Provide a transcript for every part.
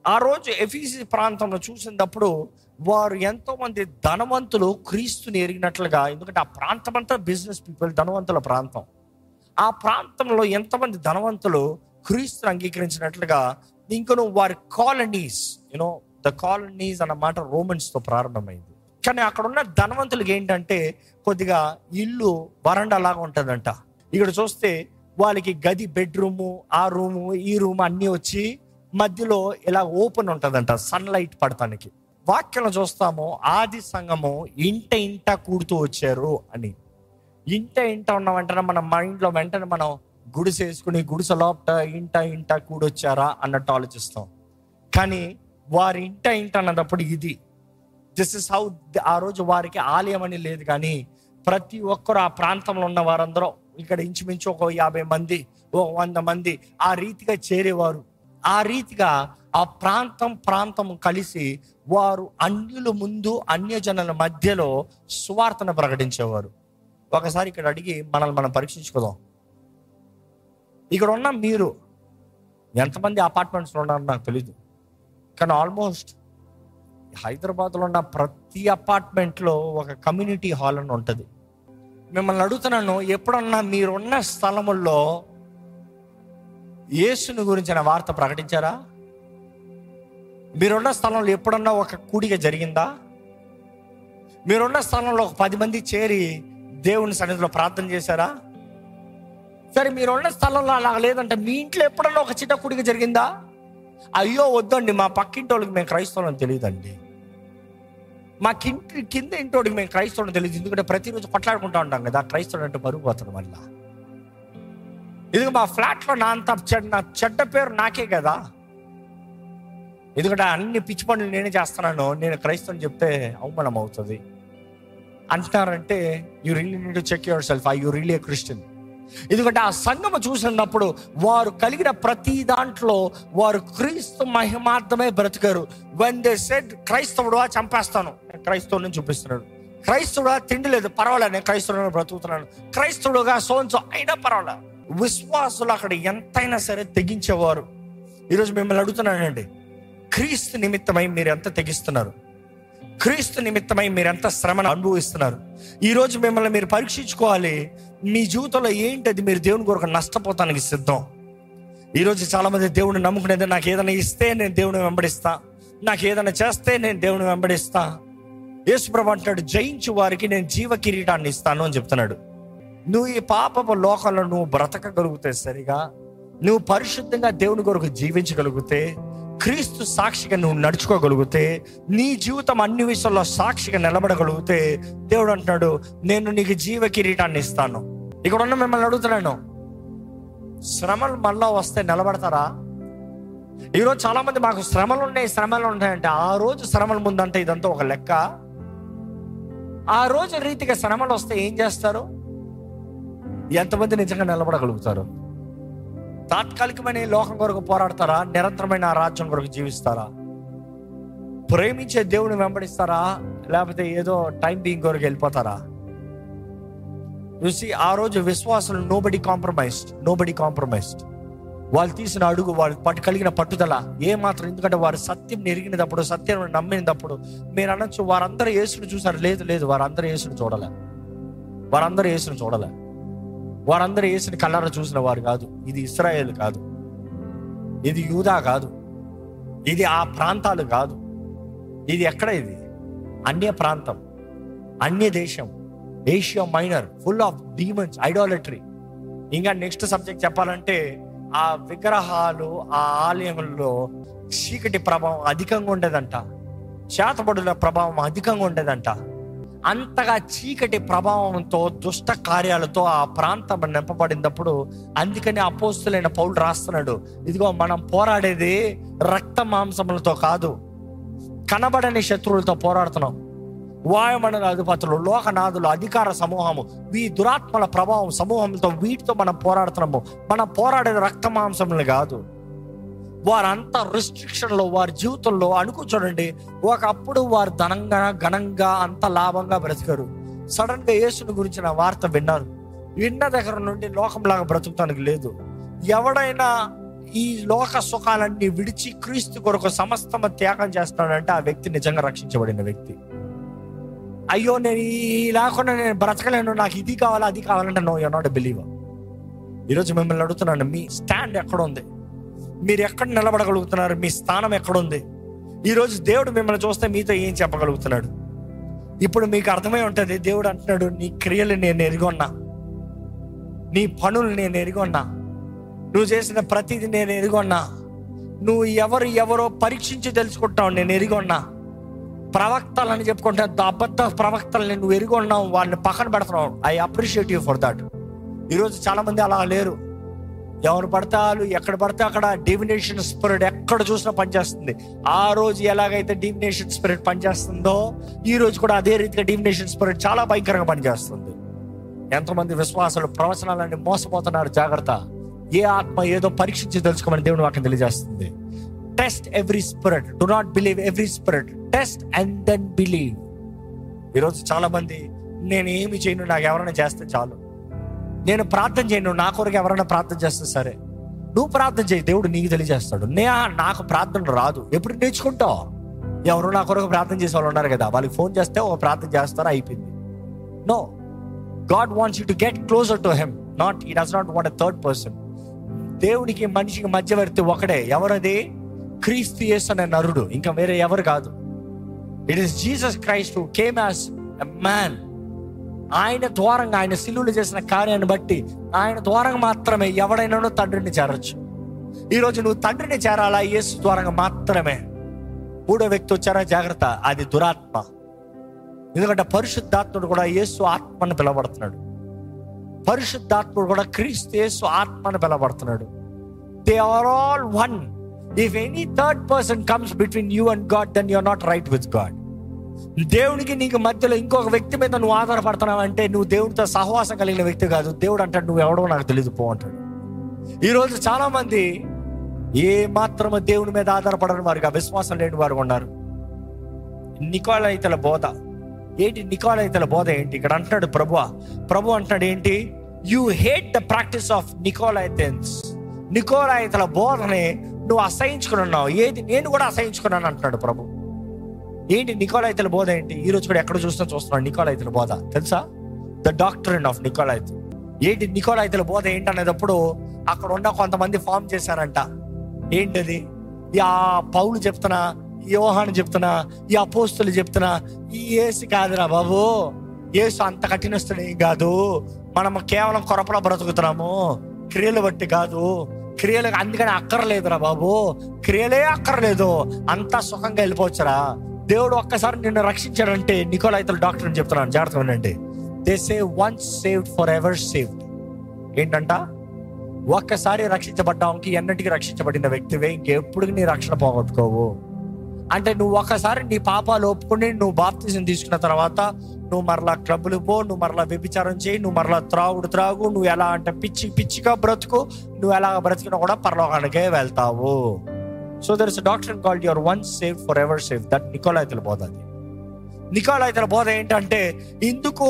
ఆ రోజు ఎఫీసీ ప్రాంతంలో చూసినప్పుడు వారు ఎంతో మంది ధనవంతులు క్రీస్తుని ఎరిగినట్లుగా, ఎందుకంటే ఆ ప్రాంతం అంతా బిజినెస్ పీపుల్, ధనవంతుల ప్రాంతం. ఆ ప్రాంతంలో ఎంతమంది ధనవంతులు క్రీస్తుని అంగీకరించినట్లుగా, ఇంకను వారి కాలనీస్, ద కాలనీస్ అన్న మాట రోమన్స్తో ప్రారంభమైంది. కానీ అక్కడ ఉన్న ధనవంతులకి ఏంటంటే కొద్దిగా ఇల్లు వరండా లాగా ఉంటుందంట. ఇక్కడ చూస్తే వాళ్ళకి గది, బెడ్రూము, ఆ రూము, ఈ రూమ్ అన్నీ వచ్చి మధ్యలో ఇలా ఓపెన్ ఉంటుందంట సన్లైట్ పడటానికి. వాక్యంలో చూస్తాము ఆది సంఘము ఇంట కూడుతూ వచ్చారు అని. ఇంట ఉన్న వెంటనే మన మైండ్లో వెంటనే మనం గుడిసె వేసుకుని గుడిసె లోపట ఇంట కూడొచ్చారా అన్నట్టు ఆలోచిస్తాం. కానీ వారి ఇంట అన్నప్పుడు ఇది దిస్ ఇస్ హౌ. ఆ రోజు వారికి ఆలయం అని లేదు, కానీ ప్రతి ఒక్కరు ఆ ప్రాంతంలో ఉన్న వారందరూ ఇక్కడ ఇంచుమించు ఒక 50 మంది, 100 మంది ఆ రీతిగా చేరేవారు. ఆ రీతిగా ఆ ప్రాంతం కలిసి వారు అన్యుల ముందు, అన్యజనుల మధ్యలో సువార్తను ప్రకటించేవారు. ఒకసారి ఇక్కడ అడిగి మనల్ని మనం పరీక్షించుకుందాం. ఇక్కడ ఉన్న మీరు ఎంతమంది అపార్ట్మెంట్స్లో ఉన్నారో నాకు తెలీదు, కానీ ఆల్మోస్ట్ హైదరాబాద్లో ఉన్న ప్రతి అపార్ట్మెంట్లో ఒక కమ్యూనిటీ హాల్ అని ఉంటుంది. మిమ్మల్ని అడుగుతున్నాను, ఎప్పుడన్నా మీరున్న స్థలముల్లో యేసుని గురించిన వార్త ప్రకటించారా? మీరున్న స్థలంలో ఎప్పుడన్నా ఒక కూడిక జరిగిందా? మీరున్న స్థలంలో ఒక 10 మంది చేరి దేవుని సన్నిధిలో ప్రార్థన చేశారా? సరే, మీరున్న స్థలంలో అలా లేదంటే మీ ఇంట్లో ఎప్పుడన్నా ఒక చిన్న కూడిక జరిగిందా? అయ్యో వద్దండి, మా పక్కింటి వాళ్ళకి మేము క్రైస్తవులని తెలియదండి, మా కింద ఇంటోడికి మేము క్రైస్తవుని తెలియదు, ఎందుకంటే ప్రతిరోజు కొట్లాడుకుంటూ ఉంటాం కదా, క్రైస్తవుడు అంటే బరువు పోతుంది. మళ్ళీ ఇది మా ఫ్లాట్లో నా చెడ్డ పేరు నాకే కదా, ఎందుకంటే అన్ని పిచ్చి పనులు నేనే చేస్తున్నాను, నేను క్రైస్తవుని చెప్తే అవమానం అవుతుంది అంటున్నారంటే you really need to check yourself, are you really a Christian? ఎందుకంటే ఆ సంఘము చూసినప్పుడు వారు కలిగిన ప్రతి దాంట్లో వారు క్రీస్తు మహిమార్థమే బ్రతికారు. వెన్ దే సెడ్ క్రైస్తవుడుగా చంపేస్తాను, క్రైస్తవుని చూపిస్తున్నాడు. క్రైస్తవుడుగా తిండి లేదు, పర్వాలేదు, నేను క్రైస్తవుడుగా బ్రతుకుతున్నాను. క్రైస్తవుడుగా సోన్సో అయినా పర్వాలేదు. విశ్వాసులు అక్కడ ఎంతైనా సరే తెగించేవారు. ఈరోజు మిమ్మల్ని అడుగుతున్నానండి, క్రీస్తు నిమిత్తమై మీరు ఎంత తెగిస్తున్నారు? క్రీస్తు నిమిత్తమై మీరు ఎంత శ్రమను అనుభవిస్తున్నారు? ఈరోజు మిమ్మల్ని మీరు పరీక్షించుకోవాలి. మీ జీవితంలో ఏంటది మీరు దేవుని కొరకు నష్టపోతానికి సిద్ధం? ఈరోజు చాలా మంది దేవుని నమ్ముకునేది, నాకు ఏదైనా ఇస్తే నేను దేవుని వెంబడిస్తా, నాకు ఏదైనా చేస్తే నేను దేవుని వెంబడిస్తా. యేసుప్రభు అంటాడు, జయించు వారికి నేను జీవ కిరీటాన్ని ఇస్తాను అని చెప్తున్నాడు. నువ్వు ఈ పాపపు లోకంలో నువ్వు బ్రతకగలిగితే, సరిగా నువ్వు పరిశుద్ధంగా దేవుని కొరకు జీవించగలిగితే, క్రీస్తు సాక్షిగా నువ్వు నడుచుకోగలిగితే, నీ జీవితం అన్ని విషయాల్లో సాక్షిగా నిలబడగలిగితే, దేవుడు అంటున్నాడు, నేను నీకు జీవ కిరీటాన్ని ఇస్తాను. ఇక్కడ ఉన్న మిమ్మల్ని అడుగుతున్నాను, శ్రమలు మళ్ళా వస్తే నిలబడతారా? ఈరోజు చాలా మంది మాకు శ్రమలు ఉన్నాయంటే, ఆ రోజు శ్రమల ముందంటే ఇదంతా ఒక లెక్క. ఆ రోజు రీతిగా శ్రమలు వస్తే ఏం చేస్తారు? ఎంతమంది నిజంగా నిలబడగలుగుతారు? తాత్కాలికమైన లోకం కొరకు పోరాడతారా? నిరంతరమైన ఆ రాజ్యం కొరకు జీవిస్తారా? ప్రేమించే దేవుని వెంబడిస్తారా? లేకపోతే ఏదో టైం బీయింగ్ కొరకు వెళ్ళిపోతారా? చూసి ఆ రోజు విశ్వాసులు నోబడి కాంప్రమైజ్డ్. వాళ్ళు తీసిన అడుగు, వాళ్ళు కలిగిన పట్టుదల ఏమాత్రం, ఎందుకంటే వారు సత్యం ఎరిగినప్పుడు, సత్యం నమ్మినప్పుడు మీరు అనొచ్చు, వారందరూ యేసుని చూసారు. లేదు, వారందరూ యేసుని చూడలే. వారందరూ యేసుని కళ్ళారా చూసిన వారు కాదు. ఇది ఇశ్రాయేల్ కాదు, ఇది యూదా కాదు, ఇది ఆ ప్రాంతాలు కాదు. ఇది ఎక్కడ? ఇది అన్య ప్రాంతం, అన్య దేశం, Asia Minor, full of demons, idolatry. ఇంకా నెక్స్ట్ సబ్జెక్ట్ చెప్పాలంటే, ఆ విగ్రహాలు, ఆ ఆలయంలో చీకటి ప్రభావం అధికంగా ఉండేదంట, చేతబడుల ప్రభావం అధికంగా ఉండేదంట. అంతగా చీకటి ప్రభావంతో, దుష్ట కార్యాలతో ఆ ప్రాంతం నింపబడినప్పుడు, అందుకని అపోస్తులైన పౌలు రాస్తున్నాడు, ఇదిగో మనం పోరాడేది రక్త మాంసములతో కాదు, కనబడని శత్రువులతో పోరాడుతున్నాం. వాయుమండల అధిపతులు, లోకనాథులు, అధికార సమూహము, ఈ దురాత్మల ప్రభావం సమూహంతో, వీటితో మనం పోరాడుతున్నాము. మనం పోరాడేది రక్త మాంసములు కాదు. వారంతా రిస్ట్రిక్షన్లో, వారి జీవితంలో చూడండి, ఒకప్పుడు వారు ఘనంగా అంత లాభంగా బ్రతికారు. సడన్ గా యేసుని గురించిన వార్త విన్నారు. విన్న దగ్గర నుండి లోకంలాగా బ్రతుకుతానికి లేదు. ఎవడైనా ఈ లోక సుఖాలన్నీ విడిచి క్రీస్తు కొరకు సమస్తమ త్యాగం చేస్తున్నాడంటే ఆ వ్యక్తి నిజంగా రక్షించబడిన వ్యక్తి. అయ్యో నేను ఈ లేకుండా నేను బ్రతకలేను, నాకు ఇది కావాలి అది కావాలంటే no, you are not a believer. ఈరోజు మిమ్మల్ని అడుగుతున్నాను, మీ స్టాండ్ ఎక్కడ ఉంది? మీరు ఎక్కడ నిలబడగలుగుతున్నారు? మీ స్థానం ఎక్కడుంది? ఈరోజు దేవుడు మిమ్మల్ని చూస్తే మీతో ఏం చెప్పగలుగుతున్నాడు? ఇప్పుడు మీకు అర్థమై ఉంటుంది, దేవుడు అంటున్నాడు, నీ క్రియలు నేను ఎరిగొన్నా, నీ పనులు నేను ఎరిగొన్నా, నువ్వు చేసిన ప్రతిదీ నేను ఎరిగొన్నా, నువ్వు ఎవరో పరీక్షించి తెలుసుకుంటావు, నేను ఎరిగొన్నా. ప్రవక్తలని చెప్పుకుంటే అబద్ధ ప్రవక్తలని నువ్వు ఎరిగొన్నావు, వాళ్ళని పక్కన పెడుతున్నావు. I appreciate you for that. ఈరోజు చాలా మంది అలా లేరు. ఎవరు పడతారు, ఎక్కడ పడితే అక్కడ డివినేషన్ స్పిరిట్ ఎక్కడ చూసినా పనిచేస్తుంది. ఆ రోజు ఎలాగైతే డివినేషన్ స్పిరిట్ పనిచేస్తుందో ఈ రోజు కూడా అదే రీతిగా డివినేషన్ స్పిరిట్ చాలా భయంకరంగా పనిచేస్తుంది. ఎంతోమంది విశ్వాసాలు ప్రవచనాలన్నీ మోసపోతున్నారు. జాగ్రత్త. ఏ ఆత్మ ఏదో పరీక్షించి తెలుసుకోమని దేవుని వాక్యం తెలియజేస్తుంది. Test every spirit, do not believe every spirit, test and then believe. ఈరోజు చాలా మంది, నేను ఏమి చేయను, నాకు ఎవరైనా చేస్తే చాలు, నేను ప్రార్థన చేయను, నా కొరకు ఎవరైనా ప్రార్థన చేస్తే సరే. నువ్వు ప్రార్థన చేయి, దేవుడు నీకు తెలియజేస్తాడు. నాకు ప్రార్థన రాదు, ఎప్పుడు నేర్చుకుంటావు? ఎవరు నా కొరకు ప్రార్థన చేసే వాళ్ళు ఉన్నారు కదా, వాళ్ళకి ఫోన్ చేస్తే ఒక ప్రార్థన చేస్తారో అయిపోయింది. No, God wants you to get closer to him, he does not want a third person. దేవునికి మనిషికి మధ్యవర్తి ఒకడే. ఎవరది? క్రీస్తు యేసు అనే నరుడు, ఇంకా వేరే ఎవరు కాదు. It is Jesus Christ who came as a man. ఆయన ద్వారంగా, ఆయన శిలువలో చేసిన కార్యాన్ని బట్టి ఆయన ద్వారంగా మాత్రమే ఎవడైనా తండ్రిని చేరొచ్చు. ఈరోజు నువ్వు తండ్రిని చేరాలా? యేసు ద్వారంగా మాత్రమే. మూడో వ్యక్తి వచ్చారా, జాగ్రత్త, అది దురాత్మ. ఎందుకంటే పరిశుద్ధాత్ముడు కూడా యేసు ఆత్మను పిలవబడుతున్నాడు. పరిశుద్ధాత్ముడు కూడా క్రీస్తు యేసు ఆత్మను పిలవబడుతున్నాడు. They are all one. If any third person comes between you and God, then you are not right with God. దేవునికి నీకు మధ్యలో ఇంకొక వ్యక్తి మీద నువ్వు ఆధారపడుతున్నావు అంటే నువ్వు దేవుడితో సహవాసం కలిగిన వ్యక్తి కాదు. దేవుడు అంటాడు, నువ్వు ఎవడో నాకు తెలియదు పో అంటాడు. ఈరోజు చాలా మంది ఏ మాత్రము దేవుని మీద ఆధారపడని వారుగా, విశ్వాసం లేని వారు ఉన్నారు. నికోలైతల బోధ ఏంటి? నికోలైతల బోధ ఏంటి? ఇక్కడ అంటున్నాడు ప్రభు అంటున్నాడు ఏంటి? You hate the practice of Nicolaitans. నికోలైతల బోధనే నువ్వు అసహించుకున్నావు. ఏది? నేను కూడా అసహించుకున్నాను అంటున్నాడు ప్రభు. ఏంటి నికోలైతల బోధ ఏంటి? ఈ రోజు కూడా ఎక్కడ చూస్తున్నాడు నికోలైతల బోధ. తెలుసా? The doctrine of Nicolaitan. ఏంటి నికోలైతల బోధ ఏంటి అనేటప్పుడు అక్కడ ఉన్న కొంతమంది ఫామ్ చేశారంట. ఏంటది? ఆ పౌలు చెప్తున్నా, యోహాను చెప్తున్నా, ఈ అపోస్తులు చెప్తున్నా, ఈ యేసు కాదురా బాబు, యేసు అంత కఠినస్తుడేం కాదు, మనం కేవలం కొరపలో బ్రతుకుతున్నాము, క్రియలు బట్టి కాదు, క్రియలు అందుకని అక్కర్లేదురా బాబు, క్రియలే అక్కర్లేదు, అంతా సుఖంగా వెళ్ళిపోవచ్చురా, దేవుడు ఒక్కసారి నిన్ను రక్షించాడంటే. నికోలైతల డాక్టర్ చెప్తున్నాను, జాగ్రత్త వినండి. They say once saved forever saved. ఏంటంట? ఒక్కసారి రక్షించబడ్డానికి ఎన్నటికి రక్షించబడిన వ్యక్తివే, ఇంకెప్పుడు నీ రక్షణ పోగొట్టుకోవు. అంటే నువ్వు ఒక్కసారి నీ పాపాలు ఒప్పుకుని నువ్వు బాప్తిజం తీసుకున్న తర్వాత నువ్వు మరలా క్లబ్బులు పో, నువ్వు మరలా వ్యభిచారం చేయి, నువ్వు మరలా త్రాగు, నువ్వు ఎలా అంటే పిచ్చిగా బ్రతుకు, నువ్వు ఎలా బ్రతికినా కూడా పరలోకానికే వెళ్తావు. So there is a doctrine called you are once saved forever saved. That నికోలైతల బోధ. అది నికోలైతల బోధ ఏంటంటే, ఎందుకు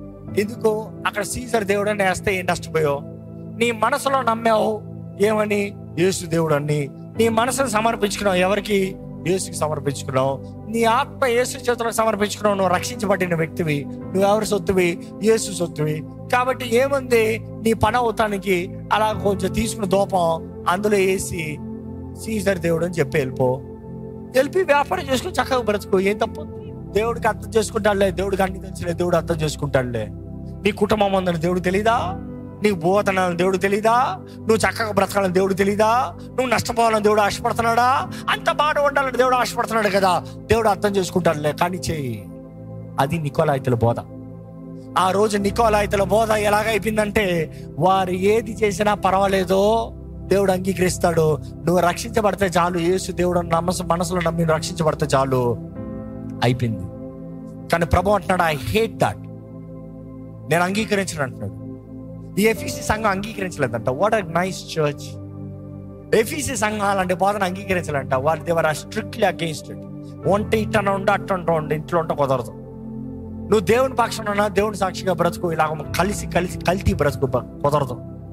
అక్కడ సీజర్ దేవుడు అని వేస్తే ఏం నష్టపోయావు? నీ మనసులో నమ్మావు ఏమని? యేసు దేవుడు అని. నీ మనసును సమర్పించుకున్నావు ఎవరికి? యేసుకి సమర్పించుకున్నావు. నీ ఆత్మ యేసు చేతులకు సమర్పించుకున్నావు. నువ్వు రక్షించబడిన వ్యక్తివి. నువ్వు ఎవరి సొత్తువి? యేసు సొత్తువి. కాబట్టి ఏముంది, నీ పని అవుతానికి అలా కొంచెం తీసుకున్న దూపం అందులో వేసి సీజర్ దేవుడు అని చెప్పి వెళ్ళి వ్యాపారం చేసుకుని చక్కగా బ్రతుకు. ఏం తప్పు? దేవుడికి అర్థం చేసుకుంటాడులే, దేవుడికి అన్ని తెలిసిలే, దేవుడు అర్థం చేసుకుంటాడులే. నీ కుటుంబం ఉందని దేవుడు తెలీదా? నీకు బోధనాలని దేవుడు తెలీదా? నువ్వు చక్కగా బ్రతకాలని దేవుడు తెలీదా? నువ్వు నష్టపోవాలని దేవుడు ఆశపడుతున్నాడా? అంత బాగా ఉండాలని దేవుడు ఆశపడుతున్నాడు కదా, దేవుడు అర్థం చేసుకుంటాడులే, కానీ చెయ్యి. అది నికోలైతల బోధ. ఆ రోజు నికోలైతల బోధ ఎలాగైపోయిందంటే, వారు ఏది చేసినా పర్వాలేదో దేవుడు అంగీకరిస్తాడు, నువ్వు రక్షించబడితే చాలు, యేసు దేవుడు మనసులో నమ్మి రక్షించబడితే చాలు, అయిపోయింది. కానీ ప్రభు అంటున్నాడు, ఐ హేట్ దాట్, నేను అంగీకరించను అంటున్నాడు. ఈ ఎఫీసీ సంఘం అంగీకరించలేదంట. What a nice church. ఎఫీసీ సంఘం అలాంటి బోధన అంగీకరించాలంట. వాళ్ళు they were are strictly against it. ఒంటి ఇట్టన ఉండి అట్టంటూ ఉండి ఇంట్లో ఉంటే కుదరదు. నువ్వు దేవుని పక్షాన దేవుని సాక్షిగా బ్రతుకు, ఇలా కలిసి కల్తీ బ్రతుకు కుదరదు.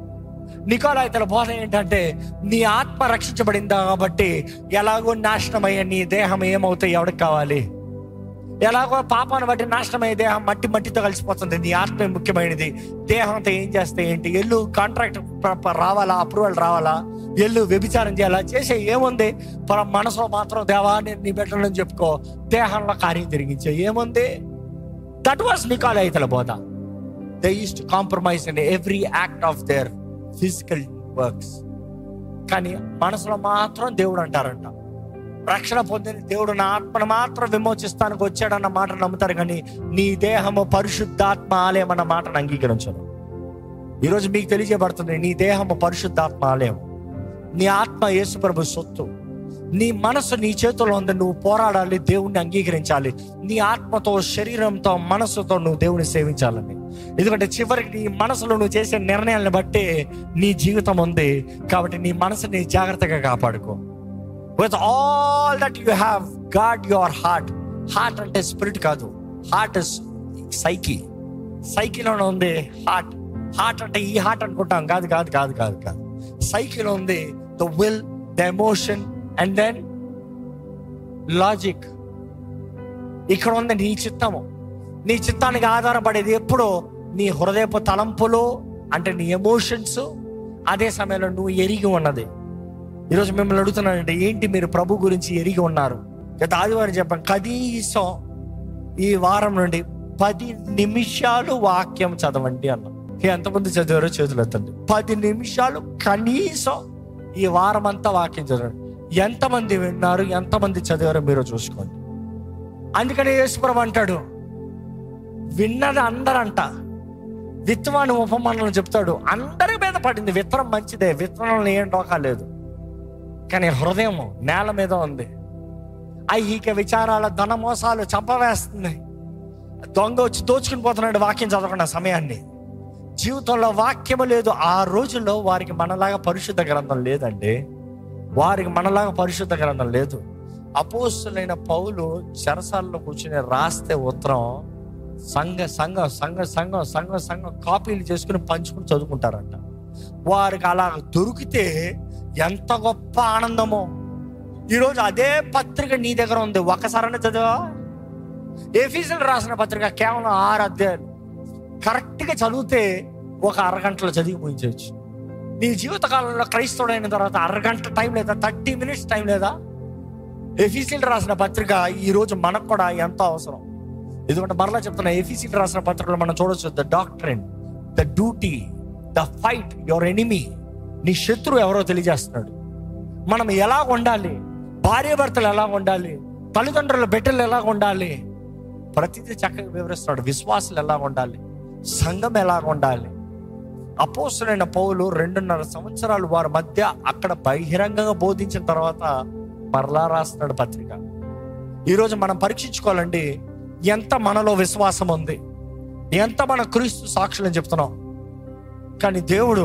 నికోలాయితల బోధ ఏంటంటే, నీ ఆత్మ రక్షించబడిందా కాబట్టి ఎలాగో నాశనమయ్యే నీ దేహం ఏమవుతాయి ఎవరికి కావాలి? ఎలాగో పాపాన్ని బట్టి నాశనమయ్యే దేహం మట్టితో కలిసిపోతుంది. నీ ఆత్మ ముఖ్యమైనది. దేహంతో ఏం చేస్తే ఏంటి? ఎల్లు కాంట్రాక్ట్ రావాలా, అప్రూవల్ రావాలా, ఎల్లు వ్యభిచారం చేయాలా, చేసే ఏముంది? మనసులో మాత్రం దేవా నేను నీ బిడ్డలని చెప్పుకో, దేహంలో కార్యం జరిగించే ఏముంది? దట్ వాస్ నికోలాయితల బోధ. They used to compromise in every act of their physical works. కానీ మనసులో మాత్రం దేవుడు అంటారంట. రక్షణ పొందిన దేవుడు నా ఆత్మను మాత్రం విమోచిస్తానికి వచ్చాడన్న మాట నమ్ముతారు, కానీ నీ దేహము పరిశుద్ధాత్మ ఆలయం అన్న మాటను అంగీకరించరు. ఈరోజు మీకు తెలియజేయబడుతుంది, నీ దేహము పరిశుద్ధాత్మ ఆలయం. నీ ఆత్మ యేసుప్రభు సొత్తు. నీ మనసు నీ చేతుల్లో ఉంది. నువ్వు పోరాడాలి, దేవుణ్ణి అంగీకరించాలి. నీ ఆత్మతో, శరీరంతో, మనసుతో నువ్వు దేవుని సేవించాలని. ఎందుకంటే చివరికి నీ మనసులో నువ్వు చేసే నిర్ణయాలను బట్టి నీ జీవితం ఉంది. కాబట్టి నీ మనసుని జాగ్రత్తగా కాపాడుకో. With all that you have, God your heart. Heart అంటే స్పిరిట్ కాదు, హార్ట్ ఇస్ సైకి. సైకిలోనే ఉంది హార్ట్. హార్ట్ అంటే ఈ హార్ట్ అనుకుంటాం, కాదు కాదు కాదు కాదు కాదు. సైకిలో ఉంది the will, the emotion and then logic. ఇక్కడ ఉంది నీ చిత్తము. నీ చిత్తానికి ఆధారపడేది ఎప్పుడో నీ హృదయపు తలంపులు, అంటే నీ ఎమోషన్స్. అదే సమయంలో నువ్వు ఎరిగి ఉన్నది. ఈరోజు మిమ్మల్ని అడుగుతున్నానంటే, ఏంటి మీరు ప్రభు గురించి ఎరిగి ఉన్నారు? గత ఆదివారం చెప్పాను, కనీసం ఈ వారం నుండి 10 నిమిషాలు వాక్యం చదవండి అన్నాం. ఎంతమంది చదివారో చేతులు ఎత్తండి. 10 నిమిషాలు కనీసం ఈ వారం అంతా వాక్యం చదవండి. ఎంతమంది విన్నారు, ఎంతమంది చదివారో మీరు చూసుకోండి. అందుకని యేసుప్రభు అంటాడు, విన్నది అందరంట. విత్తనాన్ని ఉపమానాలు చెప్తాడు, అందరి మీద పడింది. విత్తనం మంచిదే, విత్తనంలో ఏం డోకా లేదు. కానీ హృదయం నేల మీద ఉంది. ఐహిక విచారాల, ధన మోసాలు చంపవేస్తుంది. దొంగ వచ్చి దోచుకుని పోతున్నాడు వాక్యం చదవకుండా సమయాన్ని. జీవితంలో వాక్యము లేదు. ఆ రోజుల్లో వారికి మనలాగా పరిశుద్ధ గ్రంథం లేదండి. వారికి మనలాగా పరిశుద్ధ గ్రంథం లేదు. అపోస్తులైన పౌలు చెరసాలలో కూర్చుని రాస్తే ఉత్తరం సంఘం కాపీలు చేసుకుని పంచుకుని చదువుకుంటారంట. వారికి అలా దొరికితే ఎంత గొప్ప ఆనందమో. ఈరోజు అదే పత్రిక నీ దగ్గర ఉంది. ఒకసారైనా చదివా? ఎఫెసీయులకు రాసిన పత్రిక కేవలం 6 అధ్యాయాలు. కరెక్ట్గా చదివితే ఒక అరగంటలో చదివి ముగించవచ్చు. నీ జీవితకాలంలో క్రైస్తవుడైన తర్వాత అరగంట టైం లేదా, 30 minutes టైం లేదా? ఎఫెసీయులకు రాసిన పత్రిక ఈరోజు మనకు కూడా ఎంతో అవసరం. ఎందుకంటే మరలా చెప్తున్నా, ఎఫెసీయులకు రాసిన పత్రికలో మనం చూడొచ్చు, the doctrine, the duty, the fight, your enemy. నీ శత్రువు ఎవరో తెలియజేస్తున్నాడు. మనం ఎలా ఉండాలి, భార్య భర్తలు ఎలా ఉండాలి, తల్లిదండ్రుల బిడ్డలు ఎలా ఉండాలి, ప్రతిదీ చక్కగా వివరిస్తున్నాడు. విశ్వాసులు ఎలా ఉండాలి, సంఘం ఎలా ఉండాలి. అపోస్తలుడైన పౌలు 2.5 సంవత్సరాలు వారి మధ్య అక్కడ బహిరంగంగా బోధించిన తర్వాత మరలా రాస్తున్నాడు పత్రిక. ఈరోజు మనం పరీక్షించుకోవాలండి, ఎంత మనలో విశ్వాసం ఉంది, ఎంత మన క్రీస్తు సాక్షులని చెప్తున్నాం. కానీ దేవుడు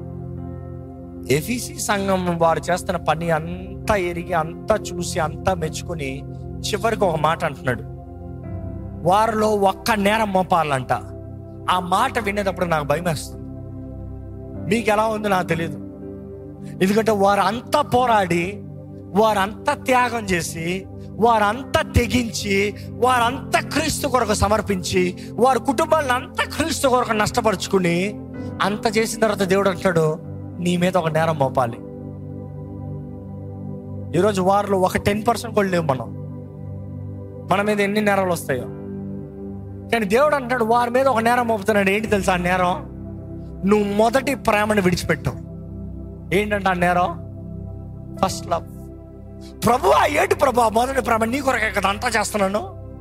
ఎఫెసీ సంఘం వారు చేస్తున్న పని అంతా ఎరిగి, అంతా చూసి, అంతా మెచ్చుకొని చివరికి ఒక మాట అంటున్నాడు, వారిలో ఒక్క నేరం మోపాలంట. ఆ మాట వినేటప్పుడు నాకు భయం వేస్తుంది. మీకు ఎలా ఉందో నాకు తెలియదు. ఎందుకంటే వారు అంతా పోరాడి, వారంతా త్యాగం చేసి, వారంతా తెగించి, వారంతా క్రీస్తు కొరకు సమర్పించి, వారి కుటుంబాలను అంతా క్రీస్తు కొరకు నష్టపరుచుకుని అంత చేసిన తర్వాత దేవుడు అంటాడు, నీ మీద ఒక నేరం మోపాలి. ఈరోజు వారిలో ఒక 10% కూడా లేవు. మన మీద ఎన్ని నేరాలు వస్తాయో. కానీ దేవుడు అంటాడు, వారి మీద ఒక నేరం మోపుతున్నాడు. ఏంటి తెలుసా ఆ నేరం? నువ్వు మొదటి ప్రేమను విడిచిపెట్టావు. ఏంటంటే ఆ నేరం? First love. ప్రభువా, ఏంటి ప్రభువా మొదటి ప్రేమ? నీ కొరకే కదా అంతా చేస్తున్నాను,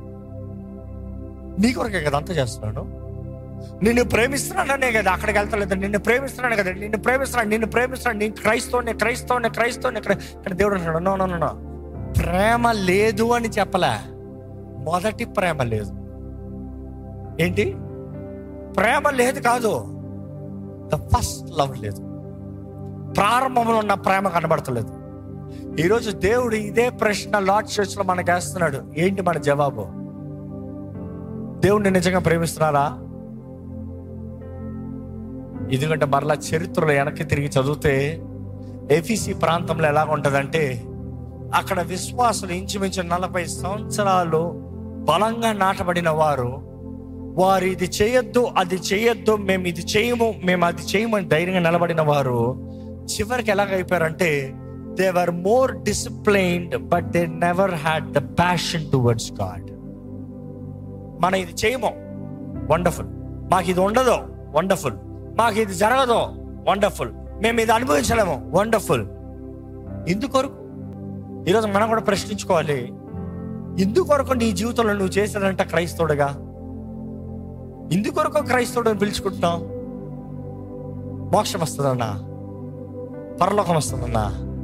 నీ కొరకే కదా అంతా చేస్తున్నాను. నిన్ను ప్రేమిస్తున్నాననే కదా అక్కడికి వెళ్తలేదు. నిన్ను ప్రేమిస్తున్నాను కదా, నిన్ను ప్రేమిస్తున్నాను. నేను క్రైస్తవుని. కానీ దేవుడు అంటాడు, నో, ప్రేమ లేదు అని చెప్పలే, మొదటి ప్రేమ లేదు. ఏంటి? ప్రేమ లేదు కాదు, ద ఫస్ట్ లవ్ లేదు. ప్రారంభంలో ఉన్న ప్రేమ కనబడతలేదు. ఈరోజు దేవుడు ఇదే ప్రశ్న లార్డ్ చర్చ్లో మనకు వేస్తున్నాడు. ఏంటి మన జవాబు? దేవుడిని నిజంగా ప్రేమిస్తున్నారా? ఎందుకంటే మరలా చరిత్రలో వెనక్కి తిరిగి చదివితే ఎఫీసీ ప్రాంతంలో ఎలాగ ఉంటుందంటే, అక్కడ విశ్వాసులు ఇంచుమించు 40 సంవత్సరాలు బలంగా నాటబడిన వారు ఇది చేయొద్దు, అది చేయొద్దు, మేము ఇది చేయము, మేము అది చేయమని ధైర్యంగా నిలబడిన వారు చివరికి ఎలాగైపోయారంటే, they were more disciplined but they never had the passion towards God. మనం ఇది చేయము, వండర్ఫుల్. మాకు ఇది ఉండదు, వండర్ఫుల్. మాకు ఇది జరగదు, వండర్ఫుల్. మేము ఇది అనుభవించలేము, వండర్ఫుల్. ఎందుకొరకు? ఈరోజు మనం కూడా ప్రశ్నించుకోవాలి, ఎందుకొరకు నీ జీవితంలో నువ్వు చేసేదంట క్రైస్తవుడుగా? ఎందుకొరకు క్రైస్తవుడు అని పిలుచుకుంటున్నావు? మోక్షం వస్తుందన్నా, పరలోకం వస్తుందన్నా,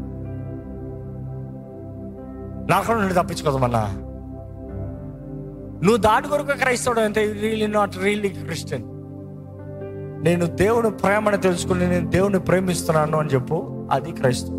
నరకం నుండి తప్పించుకోదమన్నా. నువ్వు దాని కొరకు క్రైస్తవుడు అంటే రియల్లీ నాట్ రియల్లీ క్రిస్టియన్. నేను దేవుని ప్రేమను తెలుసుకుని నేను దేవుని ప్రేమిస్తున్నాను అని చెప్పు, అది క్రైస్తవుడు.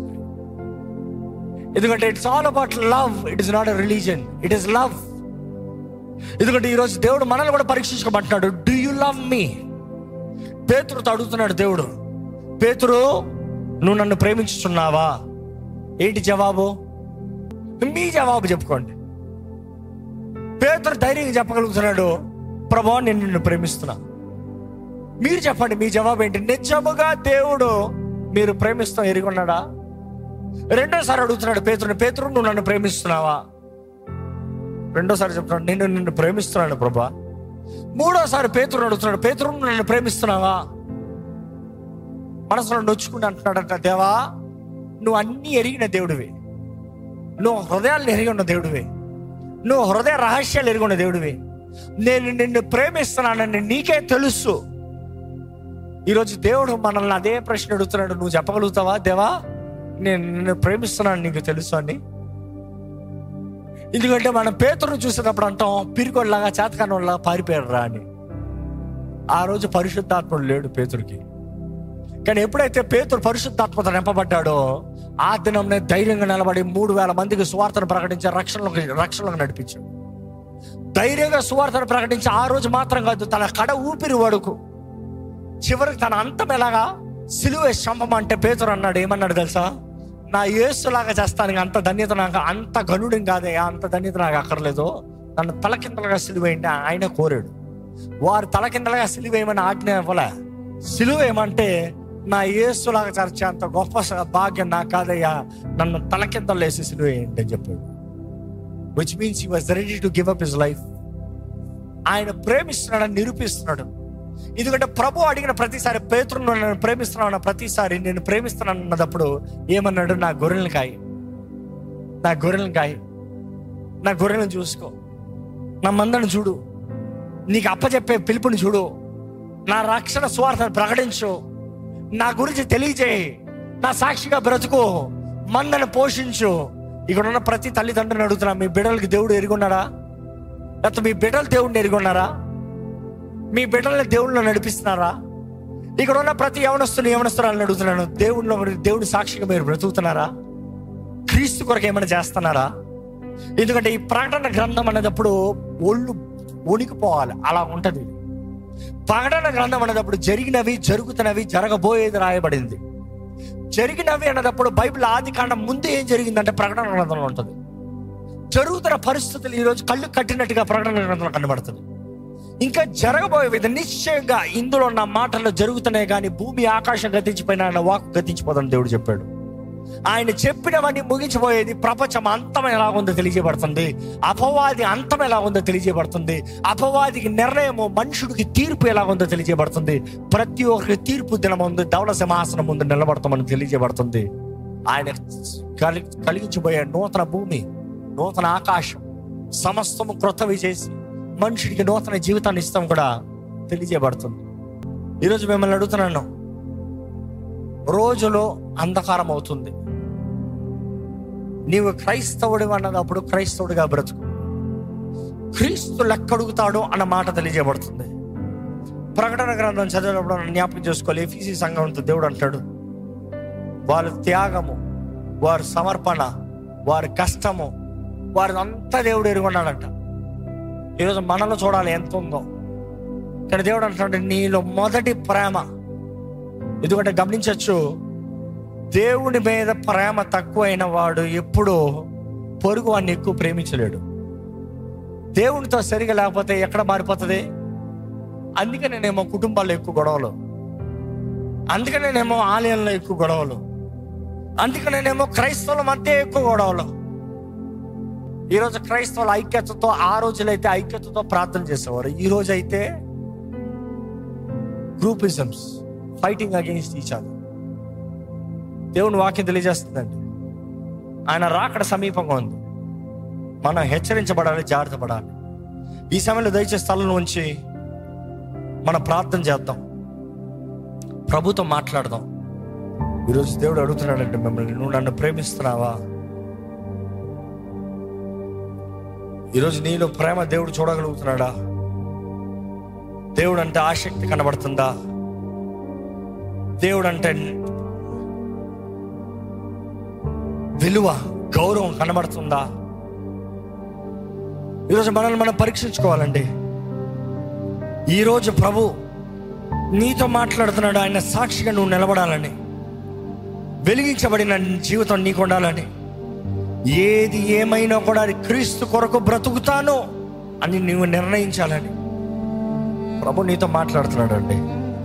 ఎందుకంటే it's all about love. It is not a religion, it is love. ఎందుకంటే ఈరోజు దేవుడు మనల్ని కూడా పరీక్షించుకోమంటున్నాడు. Do you love me? పేతురుతో అడుగుతున్నాడు దేవుడు, పేతురు నువ్వు నన్ను ప్రేమించుచున్నావా? ఏంటి జవాబు? మీ జవాబు చెప్పుకోండి. పేతురు ధైర్యంగా చెప్పగలుగుతున్నాడు, ప్రభువా నేను నిన్ను ప్రేమిస్తున్నా. మీరు చెప్పండి, మీ జవాబు ఏంటి? నిజముగా దేవుడు మీరు ప్రేమిస్తాం ఎరిగొన్నాడా? రెండోసారి అడుగుతున్నాడు పేతురుని, పేతురు నువ్వు నన్ను ప్రేమిస్తున్నావా? రెండోసారి చెప్తున్నాడు, నేను నిన్ను ప్రేమిస్తున్నాను ప్రభువా. మూడోసారి పేతురుని అడుగుతున్నాడు, పేతురు నువ్వు నన్ను ప్రేమిస్తున్నావా? మనసులో నొచ్చుకుంటూ అంటున్నాడంట, దేవా నువ్వు అన్నీ ఎరిగిన దేవుడివి, నువ్వు హృదయాలను ఎరిగి ఉన్న దేవుడివి, నువ్వు హృదయ రహస్యాలు ఎరిగి ఉన్న దేవుడివి, నేను నిన్ను ప్రేమిస్తున్నానని నీకే తెలుసు. ఈరోజు దేవుడు మనల్ని అదే ప్రశ్న అడుగుతున్నాడు, నువ్వు చెప్పగలుగుతావా దేవా నేను నిన్ను ప్రేమిస్తున్నాను నీకు తెలుసు అని? ఎందుకంటే మనం పేతురుని చూసేటప్పుడు అంటాం, పిరికొల్లాగా చేతకానోళ్ళగా పారిపోయాడు రా అని. ఆ రోజు పరిశుద్ధాత్ముడు లేడు పేతురికి. కానీ ఎప్పుడైతే పేతురు పరిశుద్ధాత్మతో నింపబడ్డాడో ఆ దినంనే ధైర్యంగా నిలబడి 3000 మందికి సువార్తను ప్రకటించి రక్షణలోకి నడిపించాడు. ధైర్యంగా సువార్తను ప్రకటించి ఆ రోజు మాత్రం కాదు, తన కడ ఊపిరి వడుకు చివరికి తన అంతం ఎలాగా సిలువ చంపమంటే పేతురు అన్నాడు, ఏమన్నాడు తెలుసా? నా యేసులాగా చేస్తాను, అంత ధన్యత నాకు, అంత గనుడిని కాదయ్యా, అంత ధన్యత నాకు అక్కర్లేదు, నన్ను తలకిందలుగా సిలువేయండి ఆయన కోరాడు. వారు తలకిందలుగా సిలువేయమని ఆజ్ఞ ఇవ్వలే. సిలువేయమంటే నా యేసులాగా చర్చే అంత గొప్ప భాగ్యం నాకు కాదయ్యా, నన్ను తలకిందలు వేసి సిలువేయండి అని చెప్పాడు. Which means he was ready to give up his life. ఆయన ప్రేమిస్తున్నాడని నిరూపిస్తున్నాడు. ఎందుకంటే ప్రభు అడిగిన ప్రతిసారి, పేతురును నన్ను ప్రేమిస్తున్నావు అన్న ప్రతిసారి, నేను ప్రేమిస్తున్నాను అన్నప్పుడు ఏమన్నాడు? నా గొర్రెలను కాయి, నా గొర్రెలను కాయి, నా గొర్రెలను చూసుకో, నా మందను చూడు, నీకు అప్పచెప్పే పిలుపుని చూడు, నా రక్షణ సువార్తను ప్రకటించు, నా గురించి తెలియజేయి, నా సాక్షిగా బ్రతుకు, మందను పోషించు. ఇక్కడ ఉన్న ప్రతి తల్లిదండ్రులను అడుగుతున్నా, మీ బిడ్డలకి దేవుడు ఎరుగున్నాడా? లేకపోతే మీ బిడ్డలు దేవుడిని ఎరుగున్నారా? మీ బిడ్డల్ని దేవుళ్ళు నడిపిస్తున్నారా? ఇక్కడ ఉన్న ప్రతి యవనస్తురాలను అడుగుతున్నాను, దేవుడి సాక్షిగా మీరు బ్రతుకుతున్నారా? క్రీస్తు కొరకు ఏమైనా చేస్తున్నారా? ఎందుకంటే ఈ ప్రకటన గ్రంథం అనేటప్పుడు ఒళ్ళు వణికిపోవాలి, అలా ఉంటది. ప్రకటన గ్రంథం అనేటప్పుడు జరిగినవి, జరుగుతున్నవి, జరగబోయేది రాయబడింది. జరిగినవి అనేటప్పుడు బైబిల్ ఆది కాండం ముందు ఏం జరిగిందంటే ప్రకటన గ్రంథంలో ఉంటుంది. జరుగుతున్న పరిస్థితులు ఈరోజు కళ్ళు కట్టినట్టుగా ప్రకటన గ్రంథంలో కనబడుతుంది. ఇంకా జరగబోయేది నిశ్చయంగా ఇందులో ఉన్న మాటల్లో జరుగుతున్నాయి, కానీ భూమి ఆకాశం గతించిపోయినా ఆయన వాక్కు గతించిపోదని దేవుడు చెప్పాడు. ఆయన చెప్పినవన్నీ ముగించిపోయేది. ప్రపంచం అంతం ఎలాగుందో తెలియజేయబడుతుంది, అపవాది అంతం ఎలాగుందో తెలియజేయబడుతుంది, అపవాదికి నిర్ణయము, మనుషుడికి తీర్పు ఎలాగుందో తెలియజేయబడుతుంది. ప్రతి ఒక్కరికి తీర్పు దినం ఉంది, ధవళ సింహాసనం ముందు నిలబడతామని తెలియజేయబడుతుంది. ఆయన కలిగించబోయే నూతన భూమి, నూతన ఆకాశం, సమస్తము క్రొత్తవి చేసి మనుషుడికి నూతన జీవితాన్ని ఇస్తాం కూడా తెలియజేయబడుతుంది. ఈరోజు మిమ్మల్ని అడుగుతున్నాను, రోజులో అంధకారం అవుతుంది, నీవు క్రైస్తవుడు అన్నదప్పుడు క్రైస్తవుడిగా బ్రతుకు. క్రీస్తు లెక్కడుగుతాడు అన్న మాట తెలియజేయబడుతుంది. ప్రకటన గ్రంథం చదివినప్పుడు జ్ఞాపకం చేసుకోవాలి. ఎఫీసీ సంఘంతో దేవుడు అంటాడు, వారి త్యాగము, వారి సమర్పణ, వారి కష్టము, వారి అంతా దేవుడు ఎరుగున్నాడంట. ఈరోజు మనలో చూడాలి ఎంత ఉందో. కానీ దేవుడు అంటున్నాడు, నీలో మొదటి ప్రేమ ఎందుకంటే గమనించవచ్చు, దేవుని మీద ప్రేమ తక్కువైన వాడు ఎప్పుడూ పొరుగు వాడిని ఎక్కువ ప్రేమించలేడు. దేవునితో సరిగా లేకపోతే ఎక్కడ మారిపోతుంది? అందుకనేనేమో కుటుంబాల్లో ఎక్కువ గొడవలు, అందుకనేనేమో ఆలయంలో ఎక్కువ గొడవలు, అందుకనేనేమో క్రైస్తవుల మధ్య ఎక్కువ గొడవలు. ఈరోజు క్రైస్తవుల ఐక్యతతో, ఆ రోజులైతే ఐక్యతతో ప్రార్థన చేసేవారు, ఈ రోజు అయితే groupisms, fighting against each other. దేవుని వాక్యం తెలియజేస్తుందండి, ఆయన రాకడ సమీపంగా ఉంది. మనం హెచ్చరించబడాలి, జాగ్రత్త పడాలి. ఈ సమయంలో దయచేసి స్థలం నుంచి మనం ప్రార్థన చేద్దాం, ప్రభుతో మాట్లాడదాం. ఈరోజు దేవుడు అడుగుతున్నాడంటే మిమ్మల్ని, నువ్వు నన్ను ప్రేమిస్తున్నావా? ఈరోజు నీలో ప్రేమ దేవుడు చూడగలుగుతున్నాడా? దేవుడు అంటే ఆసక్తి కనబడుతుందా? దేవుడు అంటే విలువ, గౌరవం కనబడుతుందా? ఈరోజు మనల్ని మనం పరీక్షించుకోవాలండి. ఈరోజు ప్రభు నీతో మాట్లాడుతున్నాడు, ఆయన సాక్షిగా నువ్వు నిలబడాలని, వెలిగించబడిన జీవితం నీకు ఉండాలని. ఏది ఏమైనా కూడా అది క్రీస్తు కొరకు బ్రతుకుతాను అని నువ్వు నిర్ణయించాలని ప్రభు నీతో మాట్లాడుతున్నాడు అండి.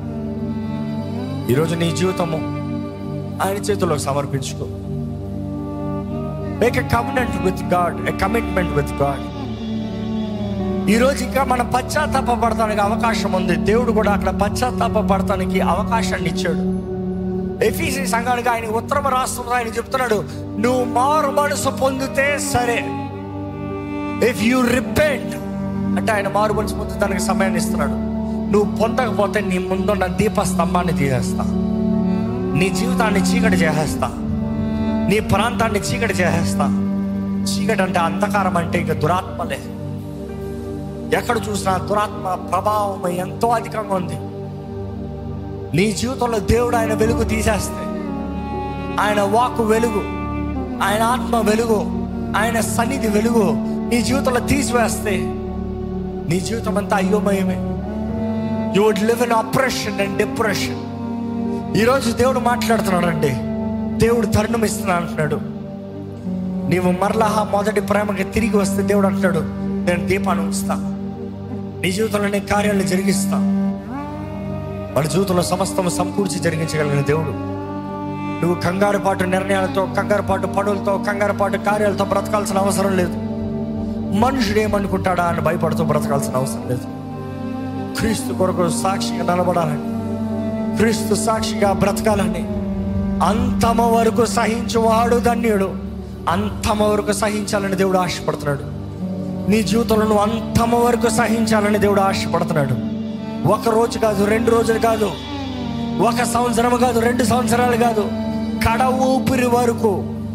ఈరోజు నీ జీవితము ఆయన చేతుల్లోకి సమర్పించుకో. Make a commitment with God, a commitment with God. ఈరోజు ఇంకా మనం పశ్చాత్తాపడటానికి అవకాశం ఉంది. దేవుడు కూడా అక్కడ పశ్చాత్తాపడటానికి అవకాశాన్ని ఇచ్చాడు. ఎఫీసీ సంఘానికి ఆయన ఉత్తరం రాస్తున్నారు, ఆయన చెప్తున్నాడు, నువ్వు మారు మనసు పొందితే సరే. ఇఫ్ యూ రిపెంట్ అంటే ఆయన మారు మనసు పొందడానికి సమయాన్ని ఇస్తున్నాడు. నువ్వు పొందకపోతే నీ ముందున్న దీపస్తంభాన్ని తీసేస్తా, నీ జీవితాన్ని చీకటి చేసేస్తా, నీ ప్రాంతాన్ని చీకటి చేసేస్తా. చీకటి అంటే అంధకారం, అంటే ఇక దురాత్మలే. ఎక్కడ చూసినా దురాత్మ ప్రభావం ఎంతో అధికంగా ఉంది. నీ జీవితంలో దేవుడు ఆయన వెలుగు తీసేస్తే, ఆయన వాక్కు వెలుగు, ఆయన ఆత్మ వెలుగు, ఆయన సన్నిధి వెలుగు నీ జీవితంలో తీసివేస్తే నీ జీవితం అంతా అయోమయమే. You would live in oppression and depression. ఈరోజు దేవుడు మాట్లాడుతున్నాడు అండి, దేవుడు తరుణం ఇస్తున్నాడు అంటున్నాడు. నీవు మరలా మొదటి ప్రేమకి తిరిగి వస్తే దేవుడు అంటున్నాడు, నేను దీపాన్ని ఉంచుతా, నీ జీవితంలో నేను కార్యాలను జరిగిస్తా. మన జీవితంలో సమస్తం సమకూర్చి జరిగించగలిగిన దేవుడు. నువ్వు కంగారుపాటు నిర్ణయాలతో, కంగారుపాటు పనులతో, కంగారుపాటు కార్యాలతో బ్రతకాల్సిన అవసరం లేదు. మనుషుడు ఏమనుకుంటాడా అని భయపడుతూ బ్రతకాల్సిన అవసరం లేదు. క్రీస్తు కొరకు సాక్షిగా నిలబడాలని, క్రీస్తు సాక్షిగా బ్రతకాలని. అంతమ వరకు సహించువాడు ధన్యుడు. అంతమ వరకు సహించాలని దేవుడు ఆశపడుతున్నాడు. నీ జీవితంలో నువ్వు అంతమ వరకు సహించాలని దేవుడు ఆశపడుతున్నాడు. ఒక రోజు కాదు, 2 రోజులు కాదు, 1 సంవత్సరం కాదు, 2 సంవత్సరాలు కాదు, కడ ఊపిరి వరకు.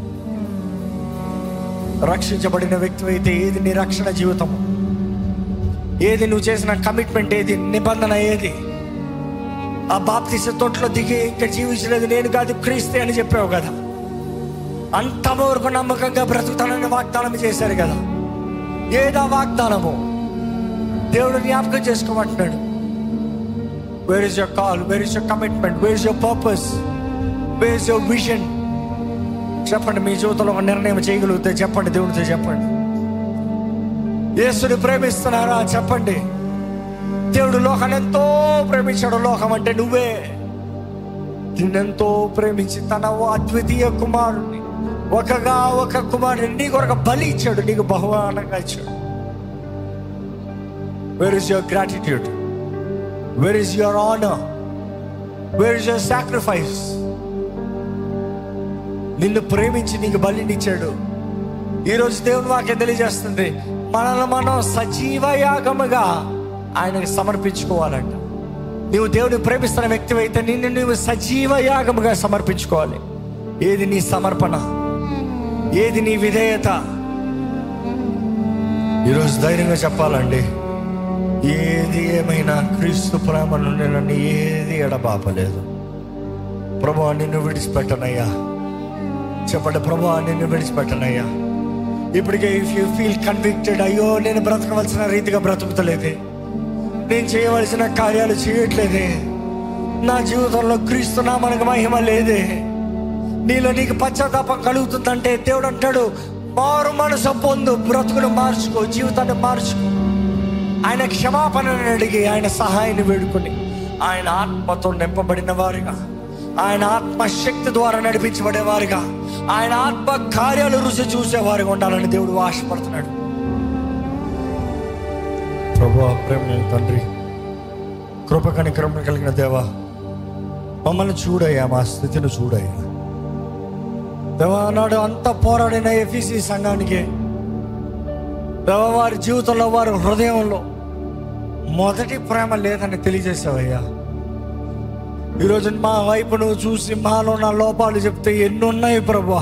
రక్షించబడిన వ్యక్తి అయితే ఏది నీ రక్షణ జీవితము, ఏది నువ్వు చేసిన కమిట్మెంట్, ఏది నిబంధన, ఏది ఆ బాప్తిస తొట్లో దిగి ఇంకా జీవించలేదు నేను కాదు క్రీస్తే అని చెప్పావు కదా. అంతవరకు నమ్మకంగా బ్రతుకుతానని వాగ్దానం చేశారు కదా. ఏదా వాగ్దానము? దేవుడు జ్ఞాపకం చేసుకోమంటున్నాడు. Where is your call? Where is your commitment? Where is your purpose? Where is your vision? చెప్పండి. మీ జీవితంలో ఒక నిర్ణయం చేయగలిగితే చెప్పండి, దేవుడితో చెప్పండి. యేసుని ప్రేమిస్తున్నారా? చెప్పండి. దేవుడు లోకాన్ని ఎంతో ప్రేమించాడు. లోకం అంటే నువ్వే. నిన్నెంతో ప్రేమించి తన అద్వితీయ కుమారుని, ఒక కుమారుని నీ కొరకు బలి ఇచ్చాడు, నీకు బహుమానంగా ఇచ్చాడు. Where is your gratitude? Where is your honor? Where is your sacrifice? నిన్ను ప్రేమించి నీకు బలినిచ్చాడు. ఈరోజు దేవుని వాక్యం తెలియజేస్తుంది, మనల్ని మనం సజీవ యాగముగా ఆయనకు సమర్పించుకోవాలంట. నీవు దేవుని ప్రేమిస్తున్న వ్యక్తి అయితే నిన్ను నువ్వు సజీవ యాగముగా సమర్పించుకోవాలి. ఏది నీ సమర్పణ? ఏది నీ విధేయత? ఈరోజు ధైర్యంగా చెప్పాలండి, ఏది ఏమైనా క్రీస్తు ప్రేమ నుండి నన్ను ఏది ఎడబాపలేదు. ప్రభువా నిన్ను విడిచిపెట్టనయ్యా. చెప్పండి, ప్రభువా నిన్ను విడిచిపెట్టనయ్యా. ఇప్పటికే ఇఫ్ యూ ఫీల్ కన్విక్టెడ్, అయ్యో నేను బ్రతకవలసిన రీతిగా బ్రతుకుతలేదే, నేను చేయవలసిన కార్యాలు చేయట్లేదే, నా జీవితంలో క్రీస్తు నామమునకు మహిమ లేదే. నీలో నీకు పశ్చాత్తాపం కలుగుతుందంటే దేవుడు అంటాడు, మారు మనసు పొందు, బ్రతుకును మార్చుకో, జీవితాన్ని మార్చుకో. ఆయన క్షమాపణను అడిగి, ఆయన సహాయాన్ని వేడుకొని, ఆయన ఆత్మతో నింపబడిన వారిగా, ఆయన ఆత్మశక్తి ద్వారా నడిపించబడేవారుగా, ఆయన ఆత్మ కార్యాలు రుచి చూసేవారుగా ఉండాలని దేవుడు ఆశపడుతున్నాడు. ప్రభువా, ప్రేమ తండ్రి, కృప కనికరం కలిగిన దేవా, మమ్మల్ని చూడయ్యా, మా స్థితిని చూడయ్యా దేవా. నాడు అంత పోరాడిన ఎఫీసీ సంఘానికి దేవా, వారి జీవితంలో, వారి హృదయంలో మొదటి ప్రేమ లేదని తెలియజేసావయ్యా. ఈరోజు మా వైపు నువ్వు చూసి మాలో నా లోపాలు చెప్తే ఎన్నున్నాయి ప్రభువా.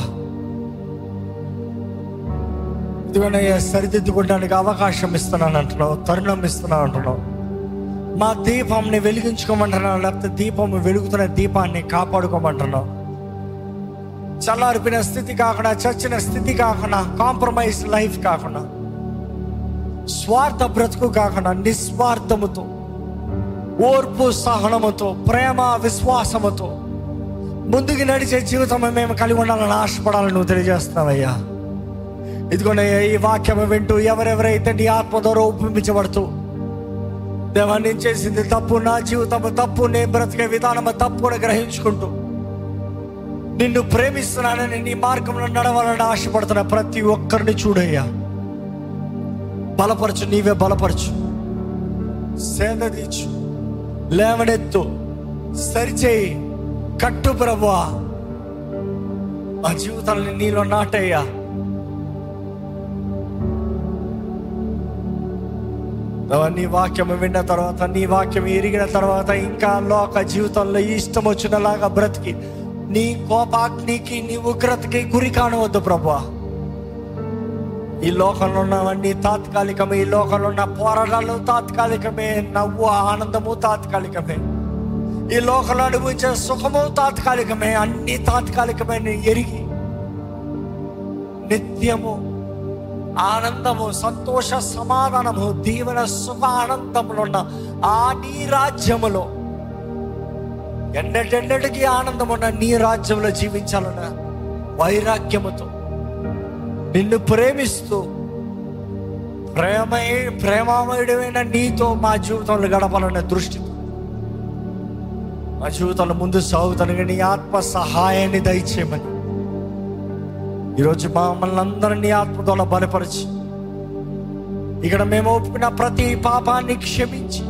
ఇదిగోనయ్యా, సరిదిద్దుకోవడానికి అవకాశం ఇస్తున్నాను అంటున్నావు, తరుణం ఇస్తున్నాను అంటున్నావు. మా దీపంని వెలిగించుకోమంటున్నావు, లేకపోతే దీపం వెలుగుతున్న దీపాన్ని కాపాడుకోమంటున్నావు. చల్లారిపోయిన స్థితి కాకుండా, చచ్చిన స్థితి కాకుండా, కాంప్రమైజ్ లైఫ్ కాకుండా, స్వార్థ బ్రతుకు కాకుండా, నిస్వార్థముతో, ఓర్పు సహనముతో, ప్రేమ విశ్వాసముతో ముందుకు నడిచే జీవితం మేము కలిగి ఉండాలని ఆశపడాలని నువ్వు తెలియజేస్తున్నావయ్యా. ఇదిగోనయ్యా, ఈ వాక్యం వింటూ ఎవరెవరైతే నీ ఆత్మ ద్వారా ఒప్పించబడుతూ, దేవా నేను చేసింది తప్పు, నా జీవితం తప్పు, నేను బ్రతికే విధానం తప్పు అని గ్రహించుకుంటూ నిన్ను ప్రేమిస్తున్నానని, నీ మార్గంలో నడవాలని ఆశపడుతున్న ప్రతి ఒక్కరిని చూడయ్యా. బలపరచు, నీవే బలపరచు, సేదదీచు, లేవనెత్తు, సరిచేయి, కట్టు ప్రభువా. మా జీవితాన్ని నీలో నాటయ్యా. నీ వాక్యం విన్న తర్వాత, నీ వాక్యం ఎరిగిన తర్వాత ఇంకా లోక జీవితంలో ఇష్టం వచ్చినలాగా బ్రతికి నీ కోపాగ్నికి, నీ ఉగ్రతకి గురి కానవద్దు ప్రభువా. ఈ లోకంలో ఉన్నవన్నీ తాత్కాలికమే, ఈ లోకంలో ఉన్న పోరాటాలు తాత్కాలికమే, నవ్వు ఆనందము తాత్కాలికమే, ఈ లోకంలో అనుభవించే సుఖము తాత్కాలికమే, అన్ని తాత్కాలికమే ఎరిగి నిత్యము ఆనందము, సంతోష, సమాధానము, దీవెన, సుఖ, ఆనందములో ఉన్న ఆ నీ రాజ్యములో, ఎన్నటెన్నటికీ ఆనందం ఉన్న నీ రాజ్యంలో జీవించాలన్న వైరాగ్యముతో, నిన్ను ప్రేమిస్తూ ప్రేమామయుడమైన నీతో మా జీవితంలో గడపాలన్న దృష్టితో మా జీవితంలో ముందు సాగుతాను. నీ ఆత్మ సహాయాన్ని దయచేయమని ఈరోజు మమ్మల్ని అందరినీ ఆత్మతో బలపరిచి, ఇక్కడ మేము ఒప్పుకున్న ప్రతి పాపాన్ని క్షమించి,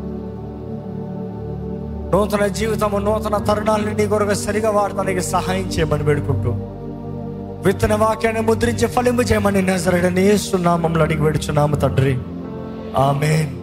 నూతన జీవితము, నూతన తరుణాలని నీ కొరకు సరిగా వాడటానికి సహాయం చేయమని వేడుకుంటూ, విత్తన వాక్యాన్ని ముద్రించి ఫలింపు చేయమని నజరేయుడైన యేసు నామములో అడిగి వేడుచున్నాము తండ్రి, ఆమేన్.